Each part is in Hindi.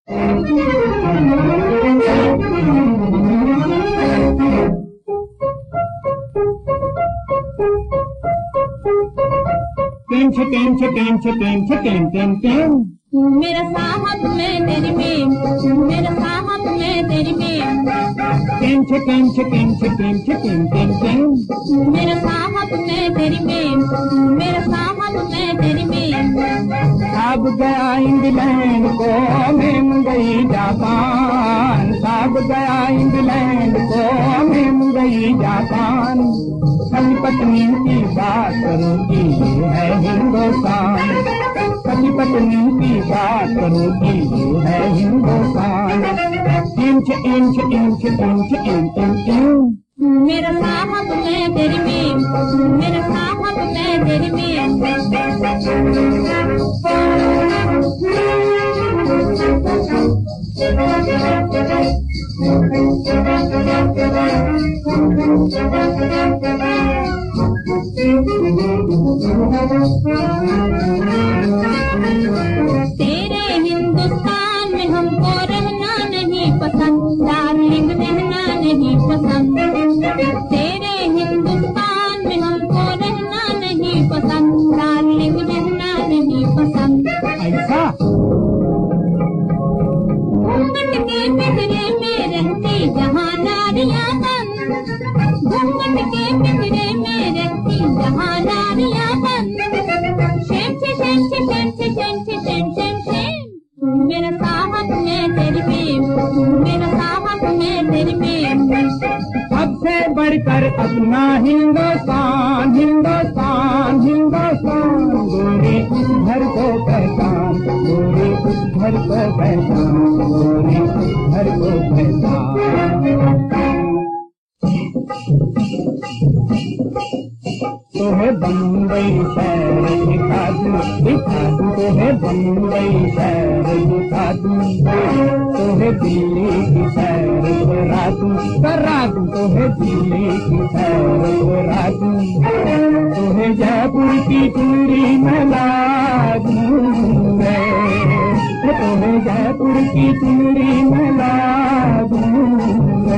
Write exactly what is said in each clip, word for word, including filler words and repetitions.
Ten ten ten ten ten ten मेरा साहब मैं तेरी में, मेरा साहब मैं तेरी में। Ten ten ten ten ten ten ten मेरा साहब मैं तेरी में, मेरा साहब मैं तेरी में। अब गया इंग्लैंड को मैं गई जापान, अब गया इंग्लैंड को मैं गई जापान। पति पत्नी की बात करो कि ये है हिंदुस्तान, पति पत्नी की बात करो कि ये है Hindustan. Inch inch inch inch inch inch मेरा साहब मैं तेरी में, मेरा साहब मैं तेरी में। तेरे हिंदुस्तान में हमको रहना नहीं पसंद, डार्लिंग रहना नहीं पसंद। तेरे हिंदुस्तान में हमको रहना नहीं पसंद, डार्लिंग रहना नहीं पसंद। ऐसा घूंघट के पिंजरे में रहती जहाँ नारियाँ बंद, घूंघट के पिंजरे में रहती जहाँ नारियाँ बंद। शेम से शेम से शेम से शेम से शेम शेम शेम मेरा साहब मैं तेरी में, मेरा साहब मैं तेरी में। सबसे बढ़कर अपना हिंदुस्तान, हिंदुस्तान हिंदुस्तान। गोरी उस घर को पहचान, गोरी उस घर को पहचान, गोरी उस घर को पहचान। तो है बम्बई शहर दिखा दूं, दिखा दूं तो है बम्बई शहर दिखा दूं। तो है दिल्ली की सैर करा दूं, करा दूं तो है दिल्ली की सैर करा दूं। तो है जयपुर की चूड़ी मैं ला दूंगा, तो है जयपुर की चूड़ी मैं ला दूंगा।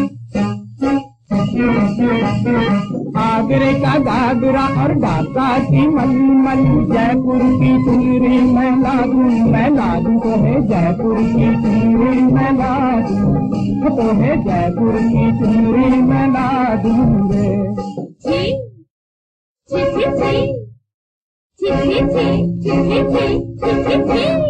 आगरे का घाघरा और ढाका की मलमल, जयपुर की चूड़ी मैं ला दूं, मैं ला दूं तो है जयपुर की चूड़ी मैं ला दूं, तो है जयपुर की चूड़ी मैं ला दूंगे। छी छी छी छी छी छी छी छी छी छी छी